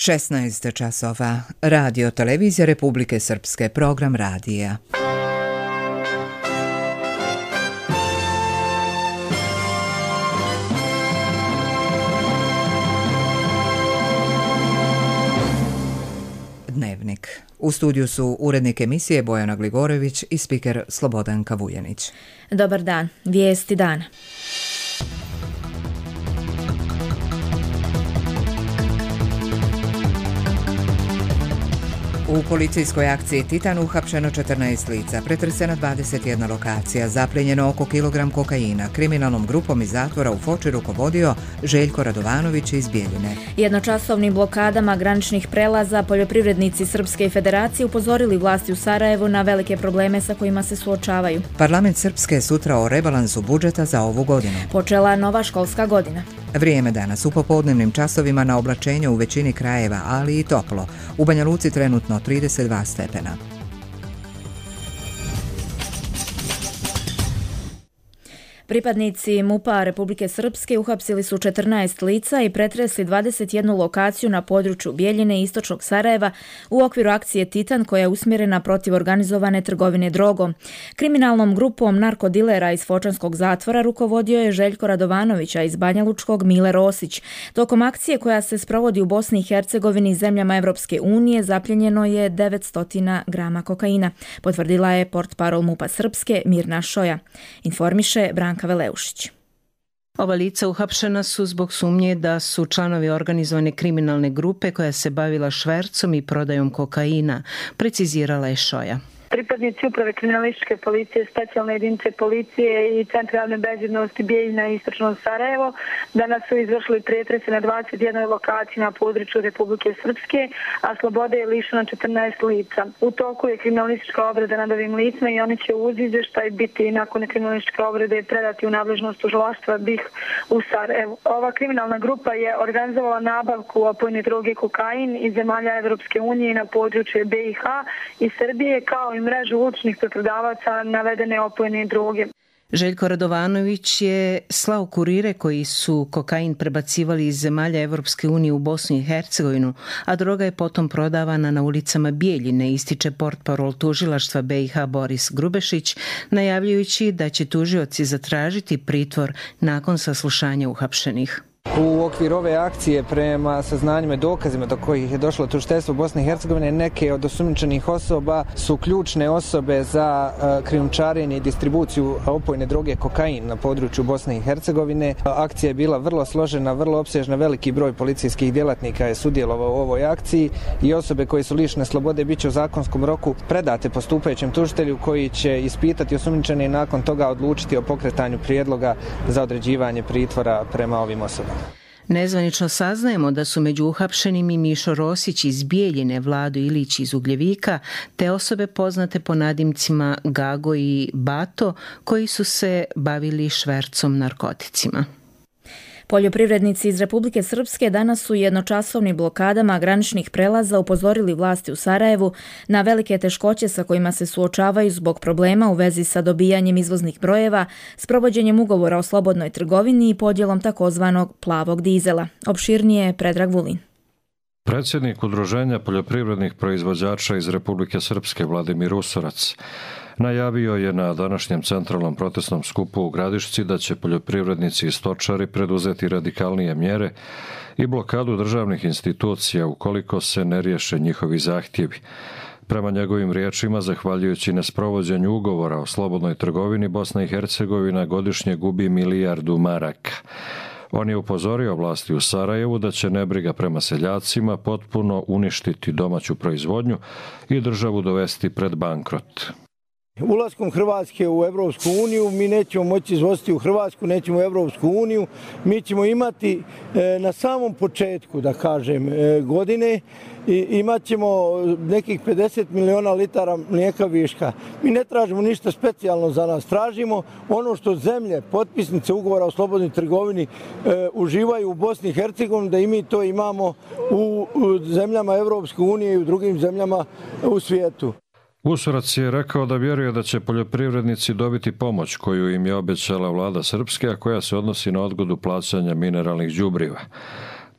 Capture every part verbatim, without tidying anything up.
šesnaest časova. Radio Televizija Republike Srpske, program radija. Dnevnik. U studiju su urednik emisije Bojana Gligorević i spiker Slobodanka Vujanić. Dobar dan. Vijesti dana. U policijskoj akciji Titan uhapšeno četrnaest lica, pretresena dvadeset jedna lokacija, zaplijenjeno oko kilogram kokaina. Kriminalnom grupom iz zatvora u Foči rukovodio Željko Radovanović iz Bijeljine. Jednočasovnim blokadama graničnih prelaza poljoprivrednici Srpske federacije upozorili vlasti u Sarajevu na velike probleme sa kojima se suočavaju. Parlament Srpske sutra o rebalansu budžeta za ovu godinu. Počela nova školska godina. Vrijeme danas u popodnevnim časovima na oblačenju u većini krajeva, ali i toplo. U Banja Luci trenutno trideset dva stepena. Pripadnici MUP-a Republike Srpske uhapsili su četrnaest lica i pretresli dvadeset jednu lokaciju na području Bijeljine i istočnog Sarajeva u okviru akcije Titan koja je usmjerena protiv organizovane trgovine drogom. Kriminalnom grupom narkodilera iz Fočanskog zatvora rukovodio je Željko Radovanović, a iz Banjalučkog Mile Rosić. Tokom akcije koja se sprovodi u Bosni i Hercegovini i zemljama Evropske unije zapljenjeno je devetsto grama kokaina, potvrdila je portparol MUP-a Srpske Mirna Šoja. Informiše Branka Veleušić. Ova lica uhapšena su zbog sumnje da su članovi organizovane kriminalne grupe koja se bavila švercom i prodajom kokaina, precizirala je Šoja. Pripadnici uprave kriminalističke policije, specijalne jedinice policije i Centra javne bezbjednosti Bijeljina i istočno Sarajevo danas su izvršili pretrese na dvadeset jednoj lokaciji na području Republike Srpske, a slobode je lišeno četrnaest lica. U toku je kriminalistička obrada nad ovim licima i oni će uz izvještaj biti nakon kriminalističke obrade predati u nadležnost tužilaštva B I H u Sarajevu. Ova kriminalna grupa je organizovala nabavku opojne droge kokain iz zemalja Evropske unije na području B I H i Srbije, kao i mrežu uličnih preprodavaca navedene opojne droge. Željko Radovanović je slao kurire koji su kokain prebacivali iz zemalja Evropske unije u Bosnu i Hercegovinu, a droga je potom prodavana na ulicama Bijeljine, ističe portparol tužilaštva B I H Boris Grubešić, najavljujući da će tužioci zatražiti pritvor nakon saslušanja uhapšenih. U okviru ove akcije, prema saznanjima i dokazima do kojih je došlo tužiteljstvo Bosne i Hercegovine, neke od osumnjičenih osoba su ključne osobe za uh, krijumčarenje i distribuciju opojne droge kokain na području Bosne i Hercegovine. Akcija je bila vrlo složena, vrlo opsežna, veliki broj policijskih djelatnika je sudjelovao u ovoj akciji i osobe koje su lišene slobode bit će u zakonskom roku predate postupajućem tužitelju koji će ispitati osumnjičene i nakon toga odlučiti o pokretanju prijedloga za određivanje pritvora prema ovim osobama. Nezvanično saznajemo da su među uhapšenim i Mišo Rosić iz Bijeljine, Vlado Ilić iz Ugljevika, te osobe poznate po nadimcima Gago i Bato, koji su se bavili švercom narkoticima. Poljoprivrednici iz Republike Srpske danas su jednočasovnim blokadama graničnih prelaza upozorili vlasti u Sarajevu na velike teškoće sa kojima se suočavaju zbog problema u vezi sa dobijanjem izvoznih brojeva, s provođenjem ugovora o slobodnoj trgovini i podjelom takozvanog plavog dizela. Opširnije Predrag Vulin. Predsjednik Udruženja poljoprivrednih proizvođača iz Republike Srpske Vladimir Usorac najavio je na današnjem centralnom protestnom skupu u Gradišci da će poljoprivrednici i stočari preduzeti radikalnije mjere i blokadu državnih institucija ukoliko se ne riješe njihovi zahtjevi. Prema njegovim riječima, zahvaljujući nesprovođenju ugovora o slobodnoj trgovini, Bosna i Hercegovina godišnje gubi milijardu maraka. On je upozorio vlasti u Sarajevu da će nebriga prema seljacima potpuno uništiti domaću proizvodnju i državu dovesti pred bankrot. Ulaskom Hrvatske u Evropsku uniju mi nećemo moći izvoziti u Hrvatsku, nećemo u Evropsku uniju. Mi ćemo imati e, na samom početku, da kažem, e, godine i imat ćemo nekih pedeset miliona litara mlijeka viška. Mi ne tražimo ništa specijalno za nas. Tražimo ono što zemlje, potpisnice ugovora o slobodnoj trgovini e, uživaju u Bosni i Hercegovini, da i mi to imamo u, u zemljama Evropske unije i u drugim zemljama u svijetu. Usorac je rekao da vjeruje da će poljoprivrednici dobiti pomoć koju im je obećala vlada Srpske, a koja se odnosi na odgodu plaćanja mineralnih đubriva.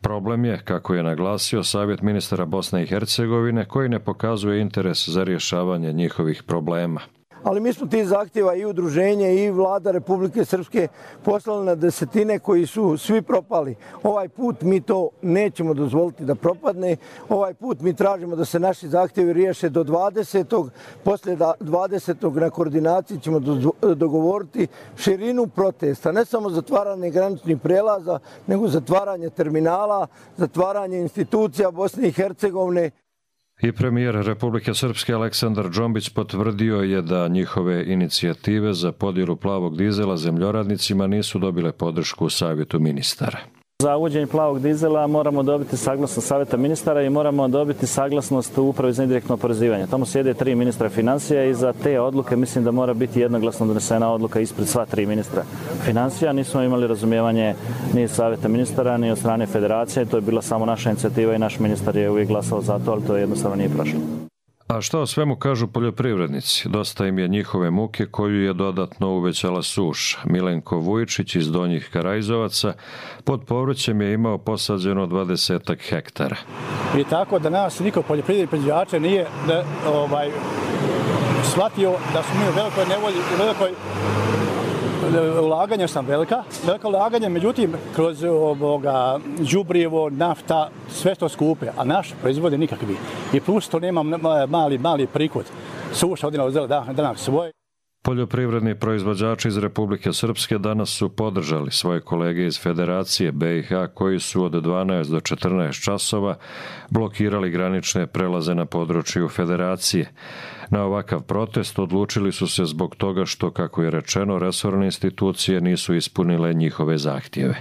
Problem je, kako je naglasio Savjet ministara Bosne i Hercegovine, koji ne pokazuje interes za rješavanje njihovih problema. Ali mi smo ti zahtjeva i udruženje i vlada Republike Srpske poslali na desetine koji su svi propali. Ovaj put mi to nećemo dozvoliti da propadne. Ovaj put mi tražimo da se naši zahtjevi riješe do dvadesetog Poslije dvadesetog na koordinaciji ćemo dogovoriti širinu protesta. Ne samo zatvaranje graničnih prelaza, nego zatvaranje terminala, zatvaranje institucija Bosne i Hercegovine. I premijer Republike Srpske Aleksandar Džombić potvrdio je da njihove inicijative za podjelu plavog dizela zemljoradnicima nisu dobile podršku u Savjetu ministara. Za uvođenje plavog dizela moramo dobiti saglasnost Savjeta ministara i moramo dobiti saglasnost u Upravi za indirektno oporezivanje. Tamo sjede tri ministra financija i za te odluke mislim da mora biti jednoglasno donesena odluka ispred sva tri ministra financija. Nismo imali razumijevanje ni Savjeta ministara ni od strane federacije. To je bila samo naša inicijativa i naš ministar je uvijek glasao za to, ali to jednostavno nije prošlo. A što o svemu kažu poljoprivrednici? Dosta im je njihove muke koju je dodatno uvećala suša. Milenko Vujičić iz Donjih Karajzovaca pod povrćem je imao posađeno dvadesetak hektara. I tako da nas niko poljoprivredni proizvođača nije da, ovaj, shvatio da smo mi u velikoj nevolji, u velikoj ulaganja sam velika, velika ulaganja, međutim, kroz ovoga đubrivo, nafta, sve to skupe, a naš proizvode nikakvi. I plus to nema mali, mali prihod. Suša odina uzela danak svoje. Poljoprivredni proizvođači iz Republike Srpske danas su podržali svoje kolege iz Federacije be i ha koji su od dvanaest do četrnaest časova blokirali granične prelaze na području Federacije. Na ovakav protest odlučili su se zbog toga što, kako je rečeno, resorne institucije nisu ispunile njihove zahtjeve.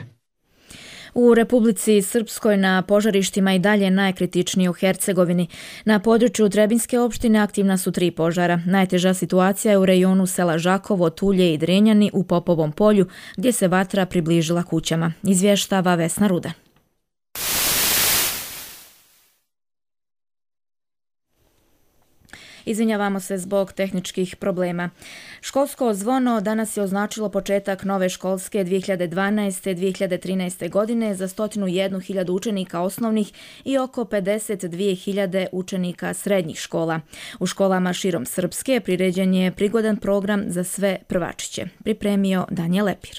U Republici Srpskoj na požarištima i dalje najkritičniji u Hercegovini. Na području Trebinske opštine aktivna su tri požara. Najteža situacija je u rejonu sela Žakovo, Tulje i Drenjani u Popovom polju, gdje se vatra približila kućama. Izvještava Vesna Ruda. Izvinjavamo se zbog tehničkih problema. Školsko zvono danas je označilo početak nove školske dvije hiljade dvanaeste dvije hiljade trinaeste. godine za sto jedna hiljada učenika osnovnih i oko pedeset dvije hiljade učenika srednjih škola. U školama širom Srpske priređen je prigodan program za sve prvačiće. Pripremio Danijel Lepir.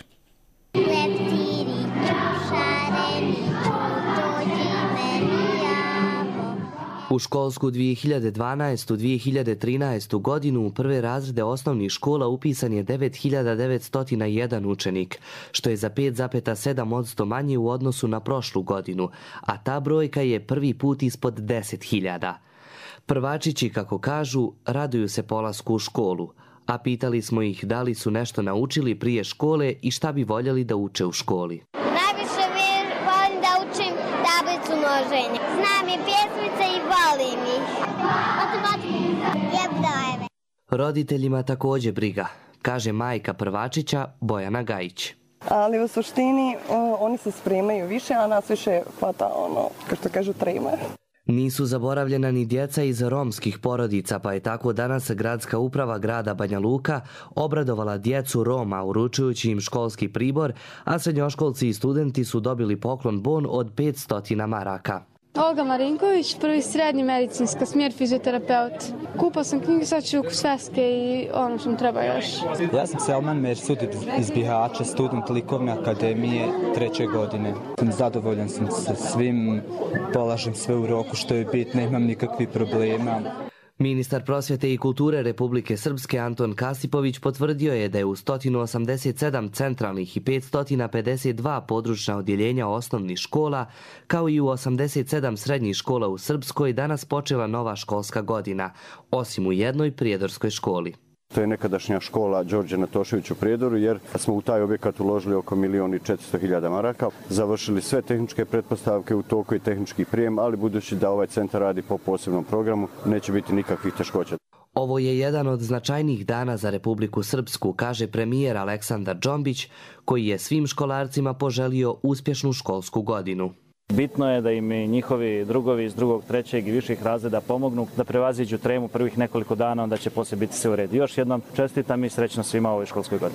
U školsku dvije hiljade dvanaeste dvije hiljade trinaeste. godinu u prve razrede osnovnih škola upisan je devet hiljada devetsto jedan učenik, što je za pet zarez sedam posto manje u odnosu na prošlu godinu, a ta brojka je prvi put ispod deset hiljada. Prvačići, kako kažu, raduju se polasku u školu, a pitali smo ih da li su nešto naučili prije škole i šta bi voljeli da uče u školi. Najviše volim da učim tablicu množenja. Znam je pjesmice i volim ih. Matematiku. Jebdajeve. Roditeljima također briga, kaže majka prvačića Bojana Gajić. Ali u suštini o, oni se spremaju više, a nas više hvata ono, kao što kažu, trema. Nisu zaboravljena ni djeca iz romskih porodica, pa je tako danas gradska uprava grada Banja Luka obradovala djecu Roma uručujući im školski pribor, a srednjoškolci i studenti su dobili poklon bon od petsto maraka. Olga Marinković, prvi srednji medicinska, smjer fizioterapeut. Kupao sam knjige, sad ću sveske i ono što mi treba još. Ja sam Selman Mersud iz Bihaća, student likovne akademije treće godine. Sam zadovoljan sam sa svim, polažem sve u roku što je bitno, nemam nikakvih problema. Ministar prosvjete i kulture Republike Srpske Anton Kasipović potvrdio je da je u sto osamdeset sedam centralnih i petsto pedeset dva područna odjeljenja osnovnih škola, kao i u osamdeset sedam srednjih škola u Srpskoj danas počela nova školska godina, osim u jednoj prijedorskoj školi. To je nekadašnja škola Đorđe Natošević u Prijedoru, jer smo u taj objekat uložili oko milijon i četiristo hiljada maraka, završili sve tehničke pretpostavke, u toku i tehnički prijem, ali budući da ovaj centar radi po posebnom programu, neće biti nikakvih teškoća. Ovo je jedan od značajnijih dana za Republiku Srpsku, kaže premijer Aleksandar Džombić, koji je svim školarcima poželio uspješnu školsku godinu. Bitno je da im i njihovi drugovi iz drugog, trećeg i viših razreda pomognu da prevaziđu tremu prvih nekoliko dana, onda će poslije biti sve u redu. Još jednom čestitam i srećno svima u ovoj školskoj godini.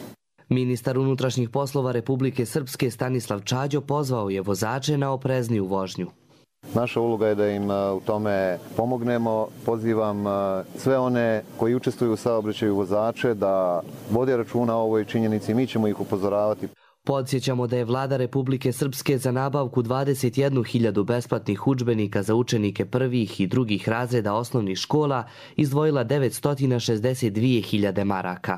Ministar unutrašnjih poslova Republike Srpske Stanislav Čađo pozvao je vozače na oprezniju vožnju. Naša uloga je da im u tome pomognemo. Pozivam sve one koji učestvuju u saobraćaju vozače da vode računa o ovoj činjenici. Mi ćemo ih upozoravati. Podsjećamo da je vlada Republike Srpske za nabavku dvadeset jednu hiljadu besplatnih udžbenika za učenike prvih i drugih razreda osnovnih škola izdvojila devetsto šezdeset dvije hiljade maraka.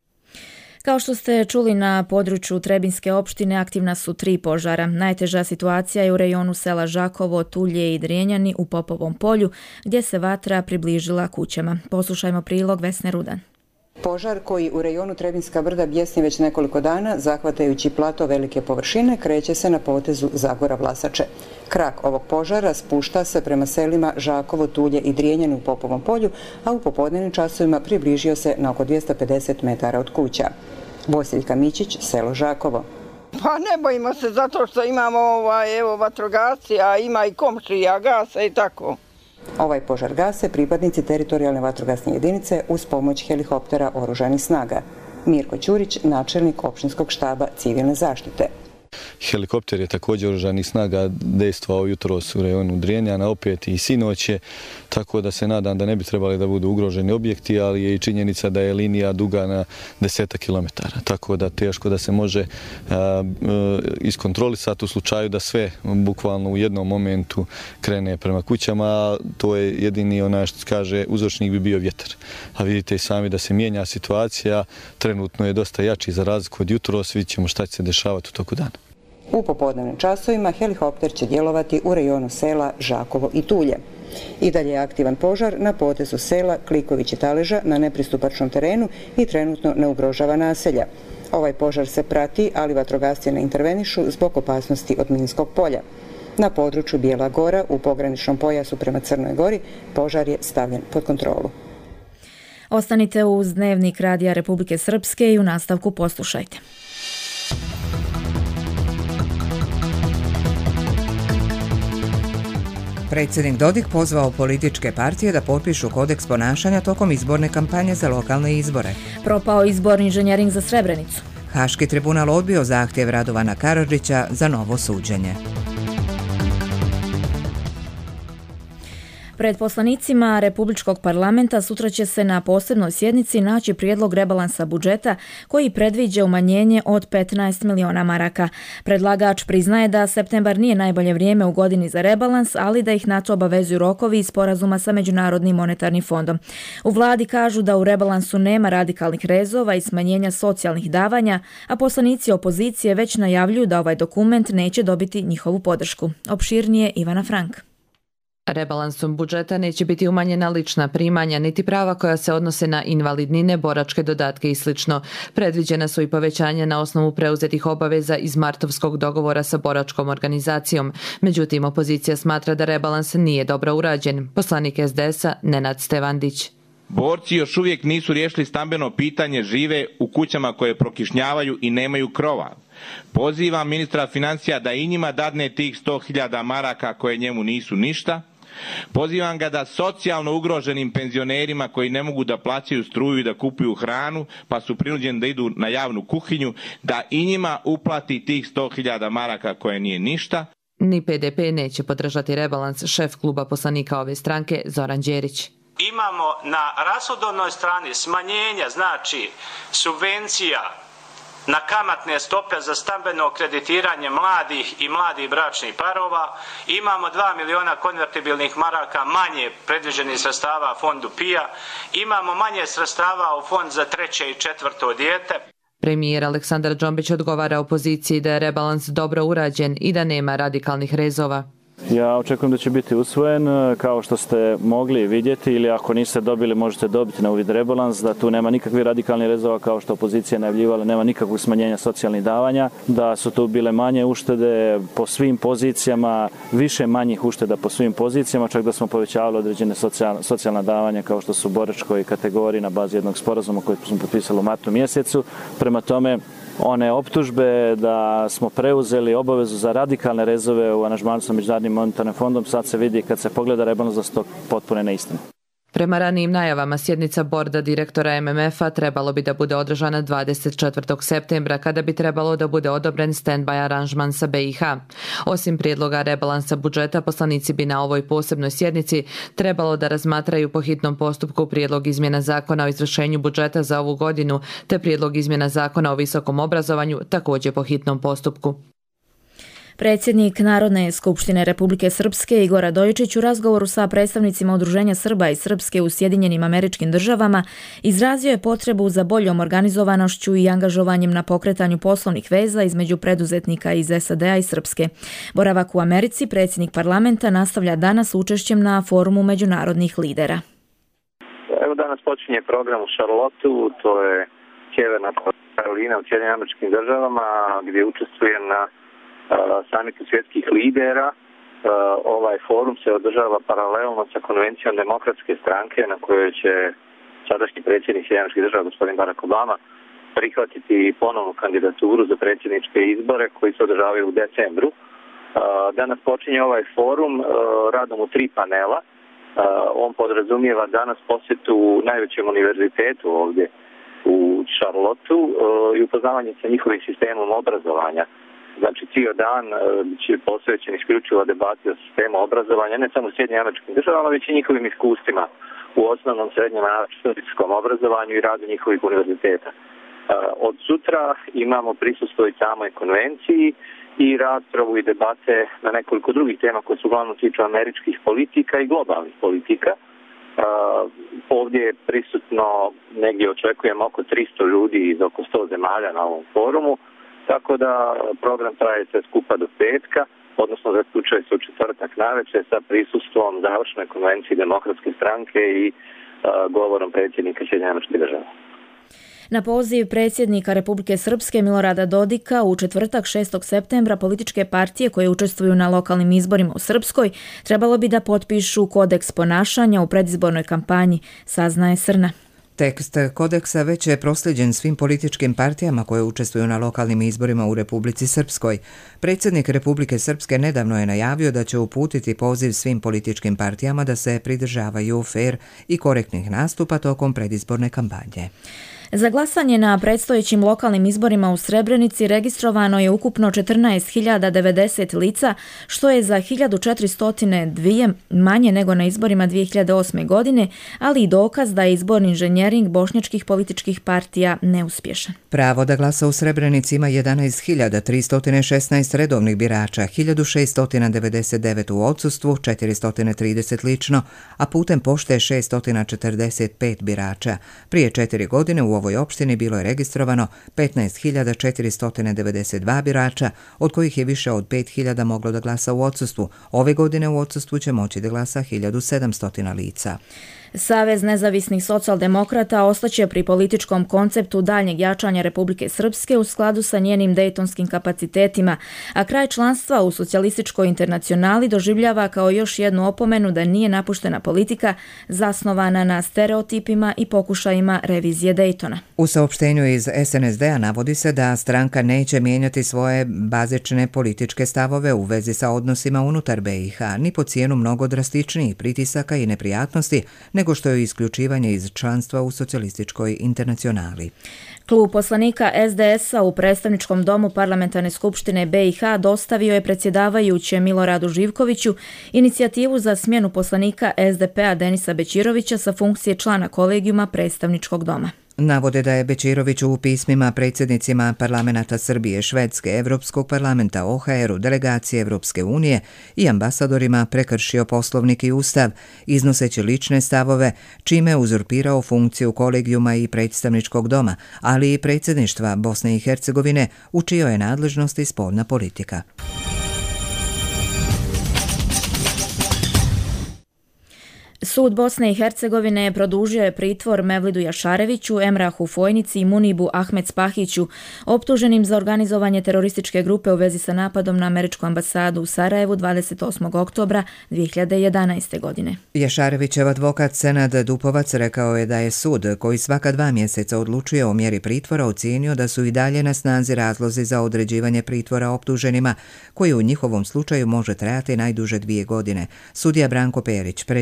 Kao što ste čuli, na području Trebinske opštine aktivna su tri požara. Najteža situacija je u rejonu sela Žakovo, Tulje i Drenjani u Popovom polju, gdje se vatra približila kućama. Poslušajmo prilog Vesne Rudan. Požar koji u rejonu Trebinska brda bjesni već nekoliko dana, zahvatajući plato velike površine, kreće se na potezu Zagora-Vlasače. Krak ovog požara spušta se prema selima Žakovo, Tulje i Drenjani u Popovom polju, a u popodnevnim časovima približio se na oko dvjesto pedeset metara od kuća. Vosiljka Mićić, selo Žakovo. Pa ne bojimo se zato što imamo ovaj, evo, vatrogasci, a ima i komšija, gasa i tako. Ovaj požar gase pripadnici teritorijalne vatrogasne jedinice uz pomoć helikoptera oružanih snaga. Mirko Ćurić, načelnik opštinskog štaba civilne zaštite. Helikopter je također oružanih snaga dejstvovao jutros u rejonu Drenjana, opet i sinoće, tako da se nadam da ne bi trebali da budu ugroženi objekti, ali je i činjenica da je linija duga na desetak kilometara, tako da teško da se može a, a, iskontrolisati u slučaju da sve bukvalno u jednom momentu krene prema kućama, a to je jedini onaj što kaže uzročnik bi bio vjetar. A vidite i sami da se mijenja situacija, trenutno je dosta jači za razliku od jutros, vidjet ćemo šta će se dešavati u toku dana. U popodnevnim časovima helikopter će djelovati u rejonu sela Žakovo i Tulje. I dalje je aktivan požar na potezu sela Kliković i Taleža na nepristupačnom terenu i trenutno ne ugrožava naselja. Ovaj požar se prati, ali vatrogasci ne intervenišu zbog opasnosti od minskog polja. Na području Bijela Gora u pograničnom pojasu prema Crnoj Gori požar je stavljen pod kontrolu. Ostanite uz Dnevnik Radija Republike Srpske i u nastavku poslušajte. Predsjednik Dodik pozvao političke partije da potpišu kodeks ponašanja tokom izborne kampanje za lokalne izbore. Propao izborni inženjering za Srebrenicu. Haški tribunal odbio zahtjev Radovana Karadžića za novo suđenje. Pred poslanicima Republičkog parlamenta sutra će se na posebnoj sjednici naći prijedlog rebalansa budžeta koji predviđa umanjenje od petnaest miliona maraka. Predlagač priznaje da septembar nije najbolje vrijeme u godini za rebalans, ali da ih na to obavezuju rokovi iz sporazuma sa Međunarodnim monetarnim fondom. U vladi kažu da u rebalansu nema radikalnih rezova i smanjenja socijalnih davanja, a poslanici opozicije već najavljuju da ovaj dokument neće dobiti njihovu podršku. Opširnije Ivana Frank. Rebalansom budžeta neće biti umanjena lična primanja, niti prava koja se odnose na invalidnine, boračke dodatke i sl. Predviđena su i povećanja na osnovu preuzetih obaveza iz martovskog dogovora sa boračkom organizacijom. Međutim, opozicija smatra da rebalans nije dobro urađen. Poslanik es de es a Nenad Stevandić. Borci još uvijek nisu riješili stambeno pitanje, žive u kućama koje prokišnjavaju i nemaju krova. Pozivam ministra financija da i njima dadne tih sto hiljada maraka koje njemu nisu ništa. Pozivam ga da socijalno ugroženim penzionerima koji ne mogu da plaćaju struju i da kupuju hranu, pa su prinuđeni da idu na javnu kuhinju, da i njima uplati tih sto hiljada maraka koje nije ništa. Ni pe de pe neće podržati rebalans, šef kluba poslanika ove stranke Zoran Đerić. Imamo na rashodovnoj strani smanjenja, znači subvencija na kamatne stope za stambeno kreditiranje mladih i mladih bračnih parova. Imamo dva miliona konvertibilnih maraka manje predviđenih sredstava fondu P I A. Imamo manje sredstava u fond za treće i četvrto dijete. Premijer Aleksandar Džombić odgovara opoziciji da je rebalans dobro urađen i da nema radikalnih rezova. Ja očekujem da će biti usvojen, kao što ste mogli vidjeti ili ako niste dobili možete dobiti na uvid rebalans, da tu nema nikakvih radikalnih rezova kao što opozicija najavljivala, nema nikakvog smanjenja socijalnih davanja, da su tu bile manje uštede po svim pozicijama, više manjih ušteda po svim pozicijama, čak da smo povećavali određene socijalna davanja kao što su boračkoj kategoriji na bazi jednog sporazuma koji smo potpisali u martu mjesecu. Prema tome, one optužbe da smo preuzeli obavezu za radikalne rezove u aranžmanu sa Međunarodnim monetarnim fondom, sad se vidi kad se pogleda rebalans da su to potpune neistine. Prema ranijim najavama, sjednica borda direktora M M F-a trebalo bi da bude održana dvadeset četvrtog septembra, kada bi trebalo da bude odobren stand-by aranžman sa B i H. Osim prijedloga rebalansa budžeta, poslanici bi na ovoj posebnoj sjednici trebalo da razmatraju po hitnom postupku prijedlog izmjena zakona o izvršenju budžeta za ovu godinu, te prijedlog izmjena zakona o visokom obrazovanju, također po hitnom postupku. Predsjednik Narodne skupštine Republike Srpske Igor Radojičić u razgovoru sa predstavnicima Udruženja Srba i Srpske u Sjedinjenim Američkim Državama izrazio je potrebu za boljom organizovanošću i angažovanjem na pokretanju poslovnih veza između preduzetnika iz S A D-a i Srpske. Boravak u Americi predsjednik parlamenta nastavlja danas učešćem na forumu međunarodnih lidera. Evo danas počinje program u Charlotteu, to je Sjeverna Karolina u Sjedinjenim Američkim Državama, gdje učestvuje na samitu svjetskih lidera. Ovaj forum se održava paralelno sa konvencijom Demokratske stranke, na kojoj će sadašnji predsjednik Sjedinjenih Američkih Država gospodin Barack Obama prihvatiti ponovnu kandidaturu za predsjedničke izbore koji se održavaju u decembru. Danas počinje ovaj forum radom u tri panela. On podrazumijeva danas posjetu najvećem univerzitetu ovdje u Charlotteu i upoznavanje sa njihovim sistemom obrazovanja. Znači, cijel dan će posvećen isključivo debati o sistemu obrazovanja, ne samo u Sjedinjenim Američkim Državama, već i njihovim iskustvima u osnovnom, srednjem studijskom obrazovanju i radu njihovih univerziteta. Od sutra imamo prisustvo i samoj konvenciji i raspravu i debate na nekoliko drugih tema koje su uglavnom tiču američkih politika i globalnih politika. Ovdje je prisutno, negdje očekujemo oko tristo ljudi iz oko sto zemalja na ovom forumu. Tako da program traje sve skupa do petka, odnosno zaključuje se u četvrtak navečer sa prisustvom završnoj konvenciji Demokratske stranke i uh, govorom predsjednika Sjedinjenih Američkih Država. Na poziv predsjednika Republike Srpske Milorada Dodika u četvrtak šestog septembra političke partije koje učestvuju na lokalnim izborima u Srpskoj trebalo bi da potpišu kodeks ponašanja u predizbornoj kampanji, saznaje Srna. Tekst kodeksa već je prosljeđen svim političkim partijama koje učestvuju na lokalnim izborima u Republici Srpskoj. Predsjednik Republike Srpske nedavno je najavio da će uputiti poziv svim političkim partijama da se pridržavaju fer i korektnih nastupa tokom predizborne kampanje. Za glasanje na predstojećim lokalnim izborima u Srebrenici registrovano je ukupno četrnaest hiljada devedeset lica, što je za hiljadu četiristo dva manje nego na izborima dvije hiljade osme. godine, ali i dokaz da je izborni inženjering bošnjačkih političkih partija neuspješan. Pravo da glasa u Srebrenici ima jedanaest hiljada tristo šesnaest redovnih birača, hiljadu šesto devedeset devet u odsustvu, četiristo trideset lično, a putem pošte šesto četrdeset pet birača. Prije četiri godine u ovoj opštini bilo je registrovano petnaest hiljada četiristo devedeset dva birača, od kojih je više od pet hiljada moglo da glasa u odsustvu. Ove godine u odsustvu će moći da glasa hiljadu sedamsto lica. Savez nezavisnih socijaldemokrata ostaće pri političkom konceptu daljnjeg jačanja Republike Srpske u skladu sa njenim dejtonskim kapacitetima, a kraj članstva u socijalističkoj internacionali doživljava kao još jednu opomenu da nije napuštena politika zasnovana na stereotipima i pokušajima revizije Dejtona. U saopštenju iz S N S D-a navodi se da stranka neće mijenjati svoje bazične političke stavove u vezi sa odnosima unutar B i H, ni po cijenu mnogo drastičnijih pritisaka i neprijatnosti, nego što je isključivanje iz članstva u socijalističkoj internacionali. Klub poslanika S D S-a u predstavničkom domu Parlamentarne skupštine B i H dostavio je predsjedavajućem Miloradu Živkoviću inicijativu za smjenu poslanika S D P-a Denisa Bećirovića sa funkcije člana kolegijuma predstavničkog doma. Navode da je Bećirović u pismima predsjednicima parlamenta Srbije, Švedske, Evropskog parlamenta, O H R-u, delegacije Evropske unije i ambasadorima prekršio poslovnik i ustav, iznoseći lične stavove, čime je uzurpirao funkciju kolegijuma i predstavničkog doma, ali i predsjedništva Bosne i Hercegovine, u čijoj je nadležnosti spoljna politika. Sud Bosne i Hercegovine produžio je pritvor Mevlidu Jašareviću, Emrahu Fojnici i Munibu Ahmed Spahiću, optuženim za organizovanje terorističke grupe u vezi sa napadom na američku ambasadu u Sarajevu dvadeset osmog oktobra dvije hiljade jedanaeste. godine. Jašarevićev advokat Senad Dupovac rekao je da je sud, koji svaka dva mjeseca odlučuje o mjeri pritvora, ocijenio da su i dalje na snazi razlozi za određivanje pritvora optuženima, koji u njihovom slučaju može trajati najduže dvije godine. Sudija Branko Perić, predsjednik sudskog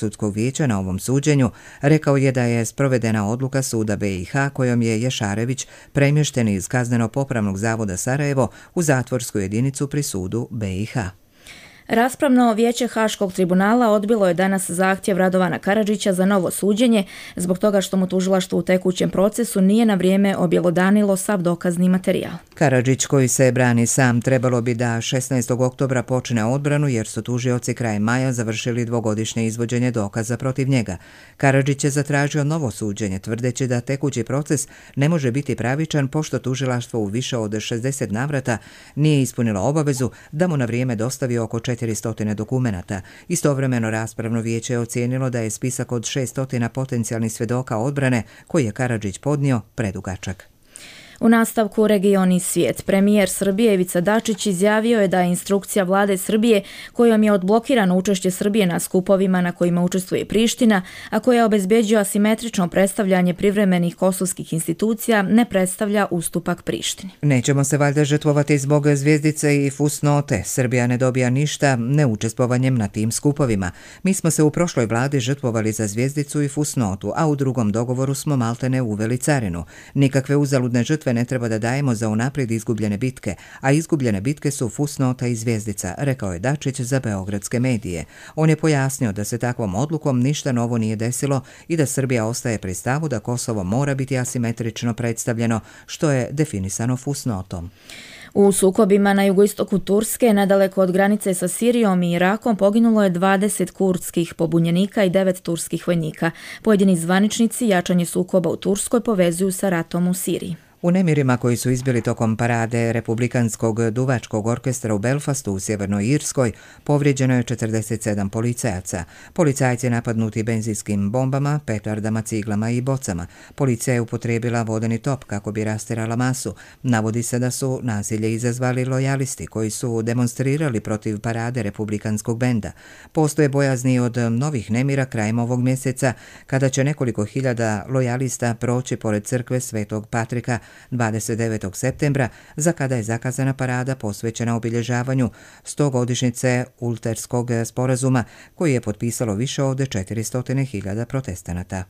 sudskog vijeća na ovom suđenju, rekao je da je sprovedena odluka suda B i H kojom je Ješarević premješten iz Kazneno-popravnog zavoda Sarajevo u zatvorsku jedinicu pri sudu B i H. Raspravno vijeće Haškog tribunala odbilo je danas zahtjev Radovana Karadžića za novo suđenje zbog toga što mu tužilaštvo u tekućem procesu nije na vrijeme objelodanilo sav dokazni materijal. Karadžić, koji se brani sam, trebalo bi da šesnaestog oktobra počne odbranu jer su tužioci krajem maja završili dvogodišnje izvođenje dokaza protiv njega. Karadžić je zatražio novo suđenje tvrdeći da tekući proces ne može biti pravičan pošto tužilaštvo u više od šezdeset navrata nije ispunilo obavezu da mu na vrijeme dostavi oko četiristo dokumenata. Istovremeno raspravno vijeće je ocijenilo da je spisak od šesto potencijalnih svjedoka odbrane koji je Karadžić podnio predugačak. U nastavku Region i svijet, premijer Srbije Ivica Dačić izjavio je da je instrukcija vlade Srbije kojom je odblokirano učešće Srbije na skupovima na kojima učestvuje Priština, a koja obezbeđuje asimetrično predstavljanje privremenih kosovskih institucija, ne predstavlja ustupak Prištini. Nećemo se valjda žrtvovati zbog zvijezdice i fusnote. Srbija ne dobija ništa neučestvovanjem na tim skupovima. Mi smo se u prošloj vladi žrtvovali za zvijezdicu i fusnotu, a u drugom dogovoru smo maltene uveli carinu. Nikakve uzaludne žrtve ne treba da dajemo za unaprijed izgubljene bitke, a izgubljene bitke su fusnota i zvijezdica, rekao je Dačić za beogradske medije. On je pojasnio da se takvom odlukom ništa novo nije desilo i da Srbija ostaje pri stavu da Kosovo mora biti asimetrično predstavljeno, što je definisano fusnotom. U sukobima na jugoistoku Turske, nedaleko od granice sa Sirijom i Irakom, poginulo je dvadeset kurdskih pobunjenika i devet turskih vojnika. Pojedini zvaničnici jačanje sukoba u Turskoj povezuju sa ratom u Siriji. U nemirima koji su izbili tokom parade Republikanskog duvačkog orkestra u Belfastu u Sjevernoj Irskoj povrijeđeno je četrdeset sedam policajaca. Policajci napadnuti benzinskim bombama, petardama, ciglama i bocama. Policija je upotrijebila vodeni top kako bi rastjerala masu. Navodi se da su nasilje izazvali lojalisti koji su demonstrirali protiv parade Republikanskog benda. Postoje bojazni od novih nemira krajem ovog mjeseca kada će nekoliko hiljada lojalista proći pored crkve Svetog Patrika dvadeset devetog septembra, za kada je zakazana parada posvećena obilježavanju stogodišnjice Ulterskog sporazuma koji je potpisalo više od četiristo hiljada protestanata.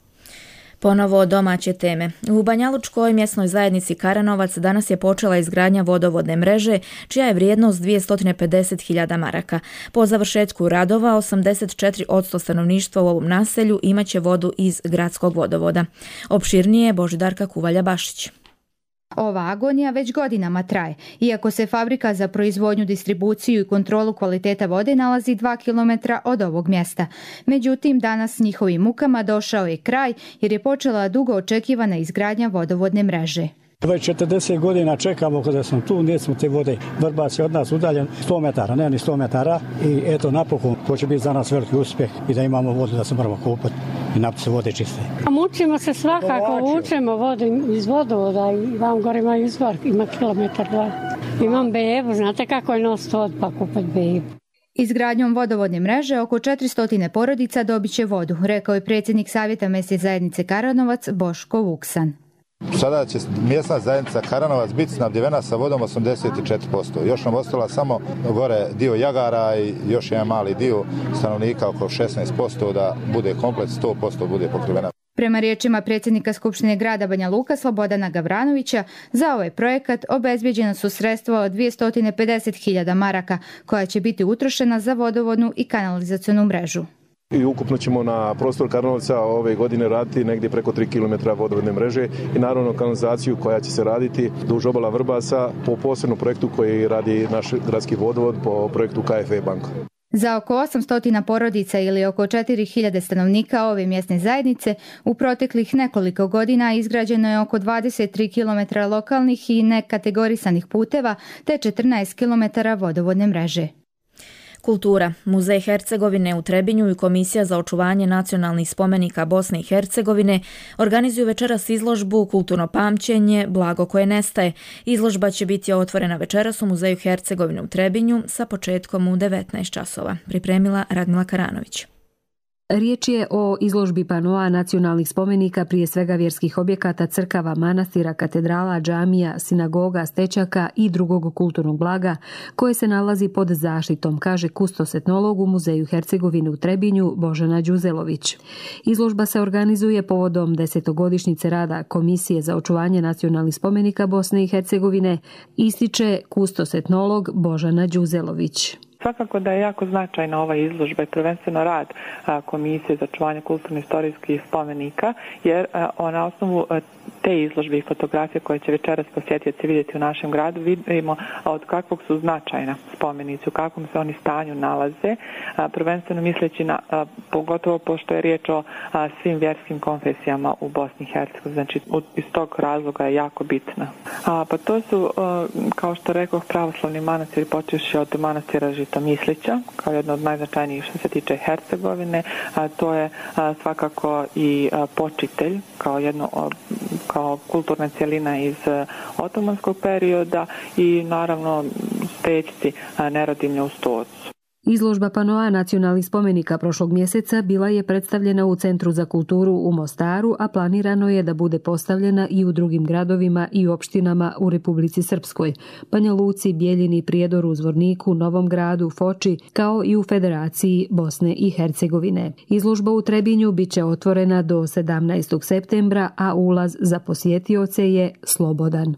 Ponovo domaće teme. U Banjalučkoj mjesnoj zajednici Karanovac danas je počela izgradnja vodovodne mreže, čija je vrijednost dvjesto pedeset hiljada maraka. Po završetku radova, osamdeset četiri posto stanovništva u ovom naselju imaće vodu iz gradskog vodovoda. Opširnije Božidarka Kuvalja-Bašić. Ova agonija već godinama traje, iako se fabrika za proizvodnju, distribuciju i kontrolu kvaliteta vode nalazi dva kilometra od ovog mjesta. Međutim, danas njihovim mukama došao je kraj jer je počela dugo očekivana izgradnja vodovodne mreže. Već četrdeset godina čekamo kada smo tu, gdje smo te vode. Vrbac je od nas udaljen sto metara, ne ni sto metara i eto napokon, to će biti za nas veliki uspjeh i da imamo vodu da se moramo kupati i napiti se vode čiste. A mučimo se svakako, vučemo vodu iz vodovoda i vam gore ima izvor, ima kilometar dva. Imam bebu, znate kako je nos to pa kupati bebu. Izgradnjom vodovodne mreže oko četiristo porodica dobit će vodu, rekao je predsjednik Savjeta mjesne zajednice Karanovac Boško Vuksan. Sada će mjesna zajednica Karanovac biti snabdjevena sa vodom osamdeset četiri posto. Još nam ostala samo gore dio Jagara i još jedan mali dio stanovnika oko šesnaest posto da bude komplet, sto posto bude pokrivena. Prema riječima predsjednika Skupštine grada Banja Luka Slobodana Gavranovića, za ovaj projekat obezbijeđena su sredstva od dvjesto pedeset hiljada maraka koja će biti utrošena za vodovodnu i kanalizacionu mrežu. I ukupno ćemo na prostor Karnovca ove godine raditi negdje preko tri kilometra vodovodne mreže i naravno kanalizaciju koja će se raditi duž obala Vrbasa po posebnom projektu koji radi naš gradski vodovod po projektu K F E banka. Za oko osamsto porodica ili oko četiri hiljade stanovnika ove mjesne zajednice u proteklih nekoliko godina izgrađeno je oko dvadeset tri kilometra lokalnih i nekategorisanih puteva te četrnaest kilometara vodovodne mreže. Kultura. Muzej Hercegovine u Trebinju i Komisija za očuvanje nacionalnih spomenika Bosne i Hercegovine organizuju večeras izložbu Kulturno pamćenje, blago koje nestaje. Izložba će biti otvorena večeras u Muzeju Hercegovine u Trebinju sa početkom u devetnaest časova. Pripremila Radmila Karanović. Riječ je o izložbi panoa nacionalnih spomenika, prije svega vjerskih objekata, crkava, manastira, katedrala, džamija, sinagoga, stečaka i drugog kulturnog blaga koje se nalazi pod zaštitom, kaže kustos etnolog u Muzeju Hercegovine u Trebinju Božana Đuzelović. Izložba se organizuje povodom desetogodišnjice rada Komisije za očuvanje nacionalnih spomenika Bosne i Hercegovine, ističe kustos etnolog Božana Đuzelović. Svakako da je jako značajna ova izložba i prvenstveno rad a, Komisije za očuvanje kulturno-istorijskih spomenika, jer a, na osnovu a, te izložbe i fotografije koje će večeras posjetioci vidjeti u našem gradu, vidimo a, od kakvog su značajna spomenici, u kakvom se oni stanju nalaze, a, prvenstveno misleći na, a, pogotovo pošto je riječ o a, svim vjerskim konfesijama u Bosni i Hercegovini, znači iz tog razloga je jako bitna. A, pa to su, a, kao što rekoh, pravoslavni manastiri, počevši od manastira Mislića, kao jedno od najznačajnijih što se tiče Hercegovine, a to je a, svakako i a, Počitelj, kao jedno kao kulturna cjelina iz a, otomanskog perioda i naravno Stećci, Nerodimlje u Stocu. Izložba panoa nacionalnih spomenika prošlog mjeseca bila je predstavljena u Centru za kulturu u Mostaru, a planirano je da bude postavljena i u drugim gradovima i opštinama u Republici Srpskoj, Banja Luci, Bijeljini, Prijedoru, Zvorniku, Novom Gradu, Foči, kao i u Federaciji Bosne i Hercegovine. Izložba u Trebinju bit će otvorena do sedamnaestog septembra, a ulaz za posjetioce je slobodan.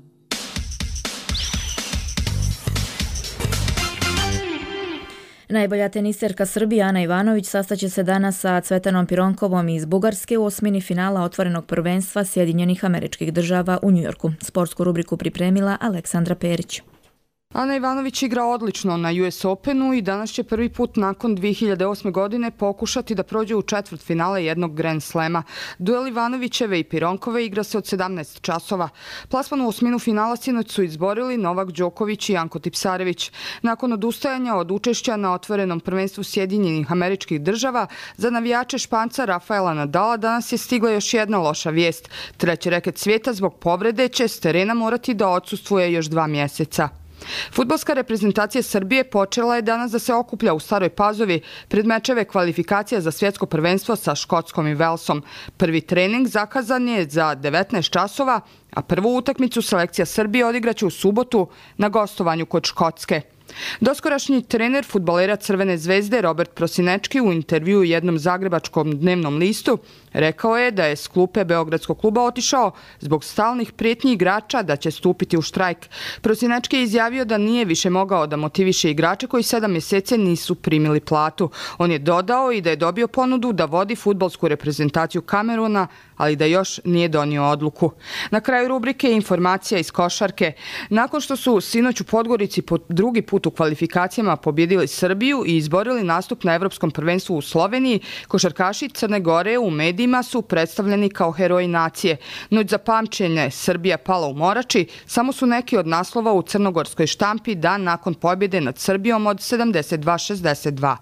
Najbolja teniserka Srbije Ana Ivanović sastaće se danas sa Cvetanom Pironkovom iz Bugarske u osmini finala otvorenog prvenstva Sjedinjenih Američkih Država u Njujorku. Sportsku rubriku pripremila Aleksandra Perić. Ana Ivanović igra odlično na U S Openu i danas će prvi put nakon dvije hiljade osme. godine pokušati da prođe u četvrtfinale jednog Grand Slema. Duel Ivanovićeve i Pironkove igra se od sedamnaest časova. Plasman u osminu finala sinoć su izborili Novak Đoković i Janko Tipsarević. Nakon odustajanja od učešća na otvorenom prvenstvu Sjedinjenih Američkih Država, za navijače Španca Rafaela Nadala danas je stigla još jedna loša vijest. Treći reket svijeta zbog povrede će s terena morati da odsustvuje još dva mjeseca. Fudbalska reprezentacija Srbije počela je danas da se okuplja u Staroj Pazovi pred mečeve kvalifikacija za svjetsko prvenstvo sa Škotskom i Velsom. Prvi trening zakazan je za devetnaest časova, a prvu utakmicu selekcija Srbije odigraće u subotu na gostovanju kod Škotske. Doskorašnji trener fudbalera Crvene zvezde Robert Prosinečki u intervjuu jednom zagrebačkom dnevnom listu rekao je da je s klupe Beogradskog kluba otišao zbog stalnih prijetnji igrača da će stupiti u štrajk. Prosinečki je izjavio da nije više mogao da motiviše igrače koji sedam mjeseci nisu primili platu. On je dodao i da je dobio ponudu da vodi fudbalsku reprezentaciju Kameruna, ali da još nije donio odluku. Na kraju rubrike informacija iz košarke. Nakon što su sinoć u Podgorici po drugi put u kvalifikacijama pobjedili Srbiju i izborili nastup na Evropskom prvenstvu u Sloveniji, košarkaši Crne Gore u medijima su predstavljeni kao heroji nacije. Noć za pamćenje, Srbija pala u Morači, samo su neki od naslova u crnogorskoj štampi dan nakon pobjede nad Srbijom od sedamdeset dva šezdeset dva.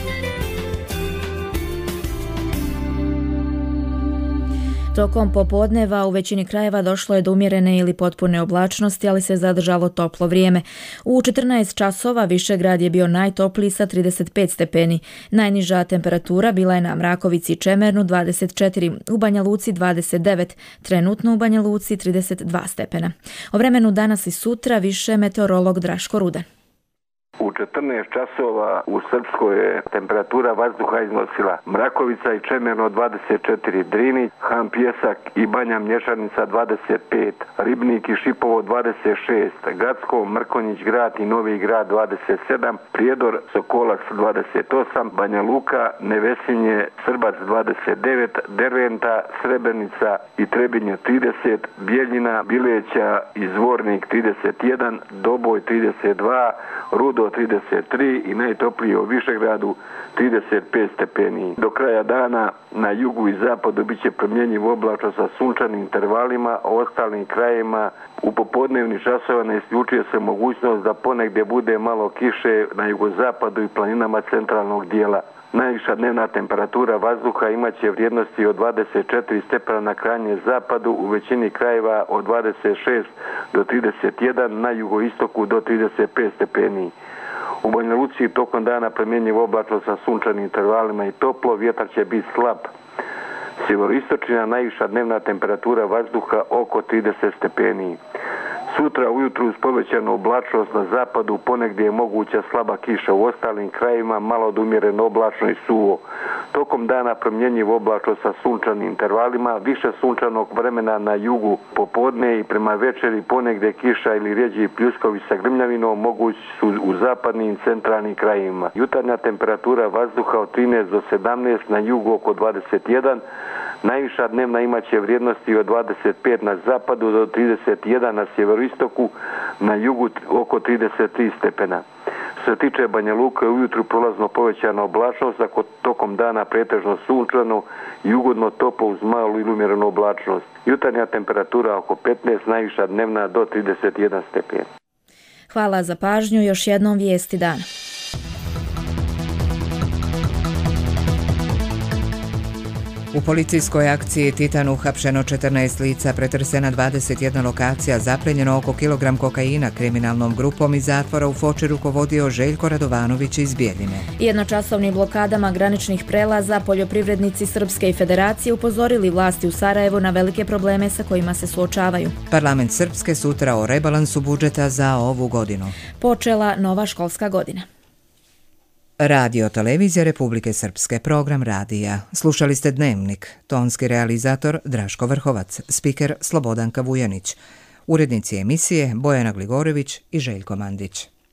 Tokom popodneva u većini krajeva došlo je do umjerene ili potpune oblačnosti, ali se zadržalo toplo vrijeme. U četrnaest časova Višegrad je bio najtopliji sa trideset pet stepeni. Najniža temperatura bila je na Mrakovici i Čemernu dvadeset četiri, u Banja Luci dvadeset devet, trenutno u Banja Luci trideset dva stepena. O vremenu danas i sutra više meteorolog Draško Rudan. U četrnaest časova u Srpskoj je temperatura vazduha iznosila Mrakovica i Čemerno dvadeset četiri, Drinić, Han Pjesak i Banja Mješanica dvadeset pet, Ribnik i Šipovo dvadeset šest, Gacko, Mrkonjić grad i Novi grad dvadeset sedam, Prijedor, Sokolac dvadeset osam, Banja Luka, Nevesinje, Srbac dvadeset devet, Derventa, Srebrenica i Trebinje trideset, Bijeljina, Bileća i Zvornik trideset jedan, Doboj trideset dva, Rudo trideset tri i najtoplije u Višegradu trideset pet stepeni. Do kraja dana na jugu i zapadu bit će promjenjivo oblačno sa sunčanim intervalima, a ostalim krajevima u popodnevni časova ne isključuje se mogućnost da ponegdje bude malo kiše na jugozapadu i planinama centralnog dijela. Najviša dnevna temperatura vazduha imaće vrijednosti od dvadeset četiri stepena na krajnjem zapadu, u većini krajeva od dvadeset šest do trideset jedan, na jugoistoku do trideset pet stepeni. U Banja Luci tokom dana promjenjivo oblačno sa sunčanim intervalima i toplo, vjetar će biti slab. Sjeveroistočna najviša dnevna temperatura vazduha oko trideset stepeni. Sutra ujutru uz povećanu oblačnost na zapadu ponegdje je moguća slaba kiša, u ostalim krajevima malo od umjereno oblačno i suvo. Tokom dana promjenjivo oblačno sa sunčanim intervalima, više sunčanog vremena na jugu popodne i prema večeri ponegdje kiša ili rjeđi pljuskovi sa grmljavinom mogući su u zapadnim i centralnim krajevima. Jutarnja temperatura vazduha od trinaest do sedamnaest, na jugu oko dvadeset jedan, najviša dnevna imaće vrijednosti od dvadeset pet na zapadu do trideset jedan na sjeveroistoku, na jugu oko trideset tri stepena. Što se tiče Banja Luke, ujutru prolazno povećana oblačnost, ako tokom dana pretežno sunčano i ugodno toplo uz malu ili umjerenu oblačnost. Jutarnja temperatura oko petnaest, najviša dnevna do trideset jedan stepen. Hvala za pažnju, još jednom vijesti dana. U policijskoj akciji Titan uhapšeno četrnaest lica, pretresena dvadeset jedna lokacija, zaplenjeno oko kilogram kokaina, kriminalnom grupom iz zatvora u Foči rukovodio Željko Radovanović iz Bjeljine. Jednočasovnim blokadama graničnih prelaza poljoprivrednici Srpske i Federacije upozorili vlasti u Sarajevu na velike probleme sa kojima se suočavaju. Parlament Srpske sutra o rebalansu budžeta za ovu godinu. Počela nova školska godina. Radio Televizija Republike Srpske, program radija. Slušali ste Dnevnik, tonski realizator Draško Vrhovac, spiker Slobodanka Vujanić, urednici emisije Bojana Gligorević i Željko Mandić.